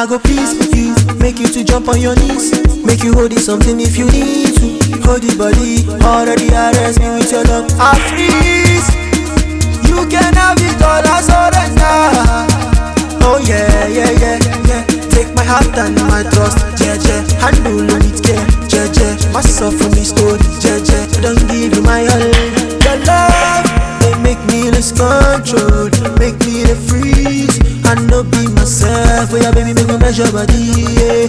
I go please with you, make you to jump on your knees, make you hold it something if you need to. Hold the body, already arrest me with your love. I freeze, you can have it all, I surrender. Oh yeah, yeah, yeah, yeah. Take my heart and my trust, jeje. Handle with care, jeje. Myself from me story, jeje. Don't give you my all. Your love, they make me lose control, make me the freeze. I know be myself, oh yeah, baby, make me measure body, yeah.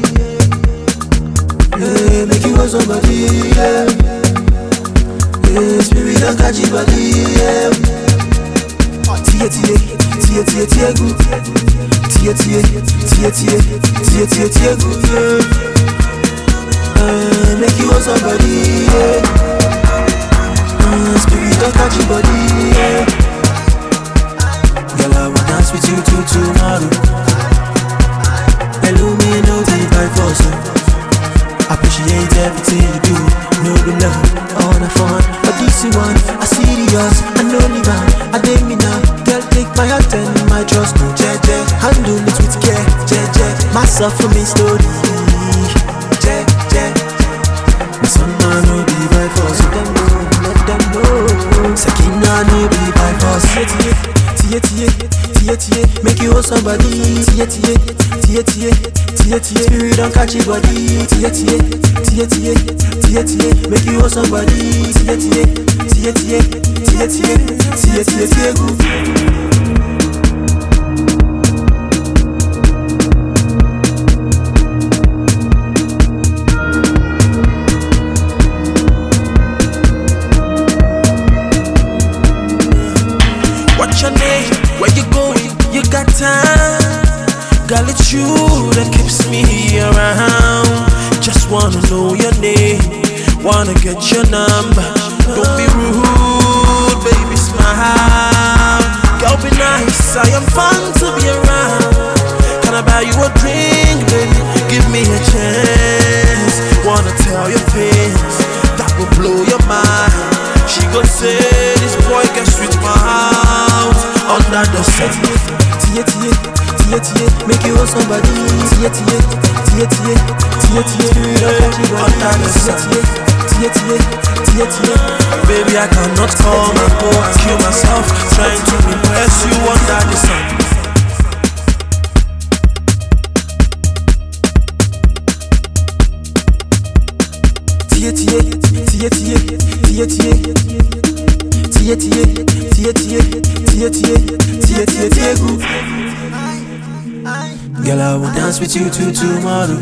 Yeah, make you want somebody, yeah. Yeah, spirit don't catch your body, yeah. Tie, tie, tie, tie, tie, good. Tie, tie, tie, tie, tie, tie, tie, good, yeah. Make you want somebody, yeah. Spirit don't catch your body, yeah. Girl, I wanna dance with you till tomorrow. Illuminati by force. Appreciate everything you do. No be love, all the fun. But this one, I serious, I know the man. I dare me now. Girl, take my heart and my trust. No, jeje, handle it with care, jeje. Myself for me story, jeje. My son, man, no be by force. Let them know. Sakina, no be by force. Tie, tie, tie, tie, make you hold somebody. Tie, tie, tie, tie, tie, tie, spirit don't catch your body. Tie, tie, tie, tie, tie, tie, make you hold somebody. Tie, tie, tie, tie, tie, tie, tie, tie, tie, good. Where you going? You got time? Girl, it's you that keeps me around. Just wanna know your name, wanna get your number. Don't be rude, baby, smile. Girl, be nice, I am fun to be around. Can I buy you a drink, baby? Give me a chance. Wanna tell your friends that will blow your mind. She gon' say this boy gets sweet mouth under the sun. Tie, tie, tie, tie, make you hold somebody. Tie, tie, tie, tie, tie, tie, under the sun. Tie, tie, tie, tie. Baby, I cannot come and go and kill myself trying to impress you under the sun. Tie, tie, tie, tie, tie, tie. Tie, tie, tie, tie, tie, tie, tie, good. Girl, I will dance with you till tomorrow.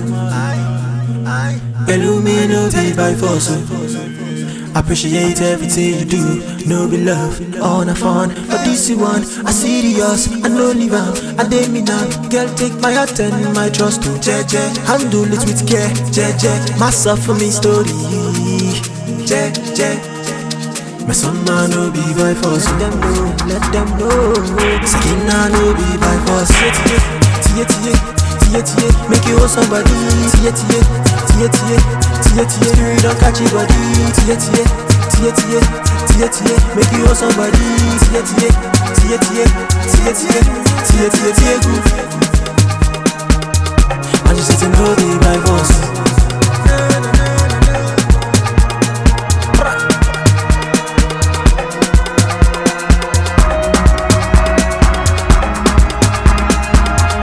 Illuminati by force. Appreciate everything you do. No be love, all the fun. But this one, I serious, I know live out. I dare me now. Girl, take my heart and my trust to jeje. Handle it with care, jeje. Myself for me story, jeje. My son, man, no be by force. Let them know. Sakina, no be by force. Tie, tie, tie, tie, make you hold somebody. Tie, tie, tie, tie, tie, tie, spirit don't catch your body. Tie, tie, tie, tie, tie, tie, make you hold somebody. Tie, tie, tie, tie, tie, tie, tie, tie, good. And you say to know be by force.